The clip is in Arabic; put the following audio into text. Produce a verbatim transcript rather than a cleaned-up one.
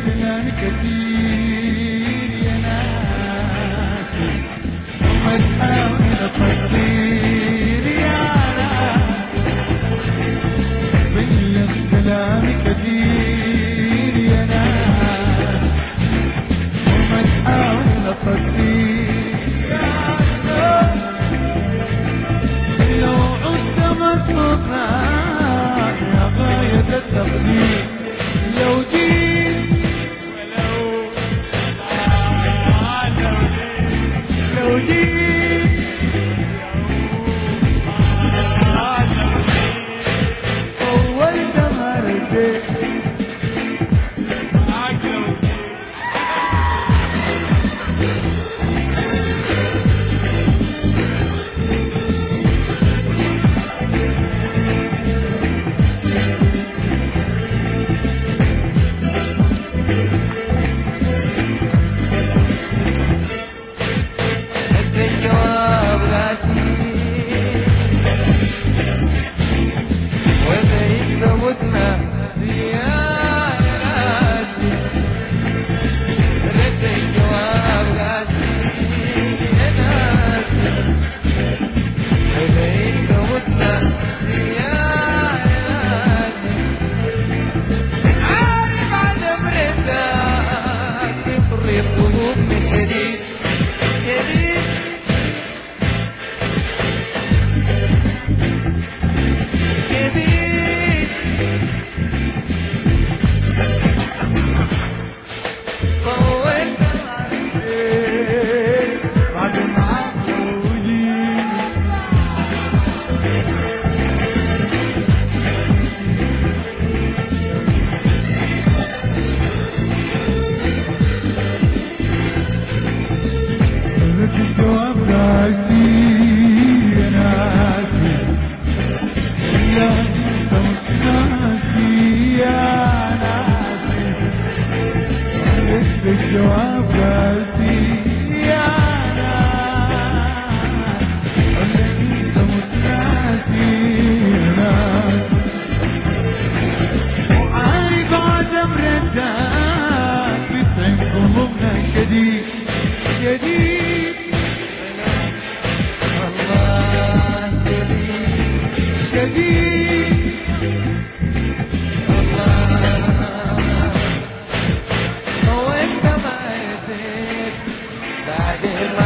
الزمان كثير يا ناسي وما تحاول تصير يا ناس بين الزمان كثير يا ناس وما تحاول تصير يا ناس لو عدت مصرنا يا غاية التقدير لو جيت ولو آه لو جيت لو جيت آه لو جيت أولت ما رديت معاك لو الجواب راسي يا ناسي يا انت ناسي يا ناسي الجواب راسي يا ناسي انت ناسي يا ناسي وعارف عدم ردك بتعب قلوبنا شديد شديد شديد الله هو انت ما يزيد بعد